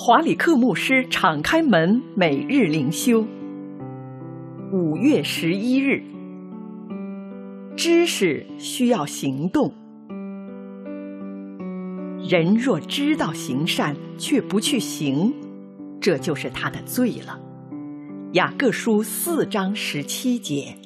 华里克牧师敞开门每日灵修。5月11日，知识需要行动。人若知道行善，却不去行，这就是他的罪了。雅各书4章17节。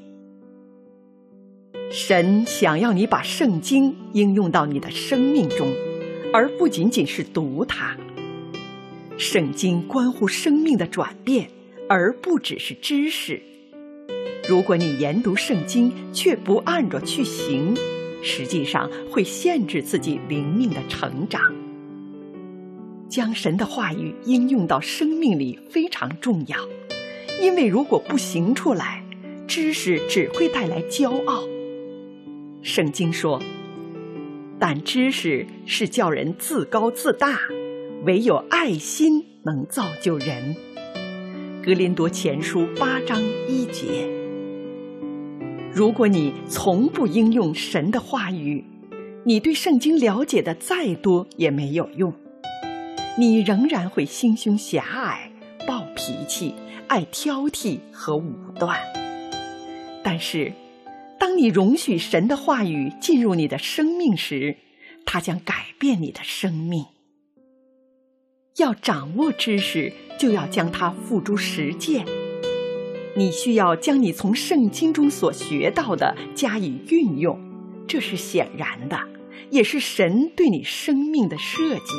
神想要你把圣经应用到你的生命中，而不仅仅是读它。圣经关乎生命的转变，而不只是知识。如果你研读圣经却不按着去行，实际上会限制自己灵命的成长。将神的话语应用到生命里非常重要，因为如果不行出来，知识只会带来骄傲。圣经说，但知识是叫人自高自大，唯有爱心能造就人。哥林多前书8章1节。如果你从不应用神的话语，你对圣经了解的再多也没有用，你仍然会心胸狭隘、暴脾气、爱挑剔和武断。但是当你容许神的话语进入你的生命时，它将改变你的生命。要掌握知识，就要将它付诸实践。你需要将你从圣经中所学到的加以运用，这是显然的，也是神对你生命的设计。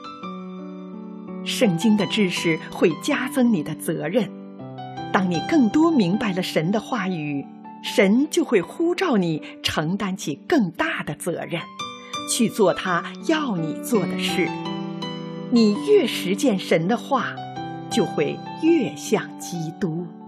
圣经的知识会加增你的责任。当你更多明白了神的话语，神就会呼召你承担起更大的责任，去做他要你做的事。你越实践神的话，就会越像基督。